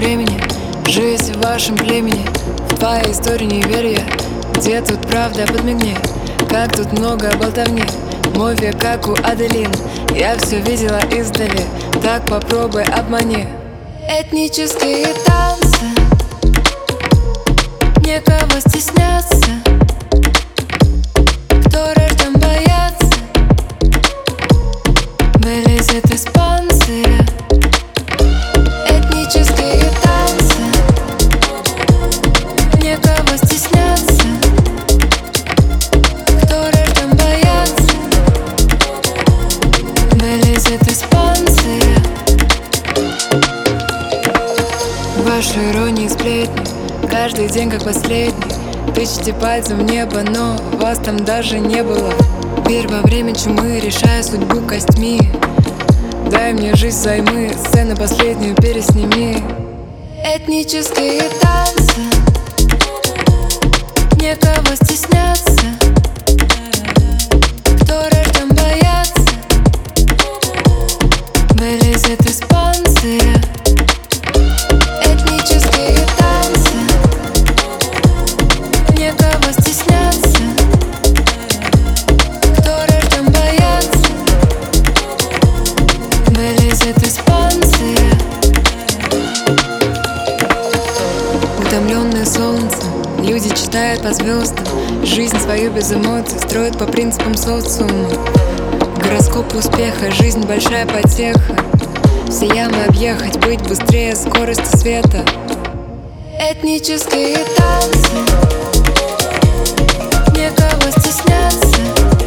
времени, жизнь в вашем племени. В твоей истории не верю я. Где тут правда, подмигни. Как тут много болтовни. Мой век как у Аделин. Я все видела издали. Так попробуй обмани. Этнические танцы, некого стесняться. Кто рожден бояться, вылезет из панциря. Этнические танцы, некого стесняться. Кто рожден бояться, вылезет из панциря. Ваши иронии и сплетни, каждый день как последний. Тычете пальцем в небо, но вас там даже не было. Верь во время чумы, решая судьбу костьми. Дай мне жизнь взаймы, сцену последнюю пересними. Этнические танцы, некого стесняться. Кто рожден бояться, вылезет из панциря. Этнические танцы, некого стесняться. Кто рожден бояться, вылезет из панциря. Утомленные солнцем, люди читают по звездам. Жизнь свою без эмоций строят по принципам социума. Гороскоп успеха, жизнь большая потеха. Все ямы объехать, быть быстрее скорости света. Этнические танцы, некого стесняться.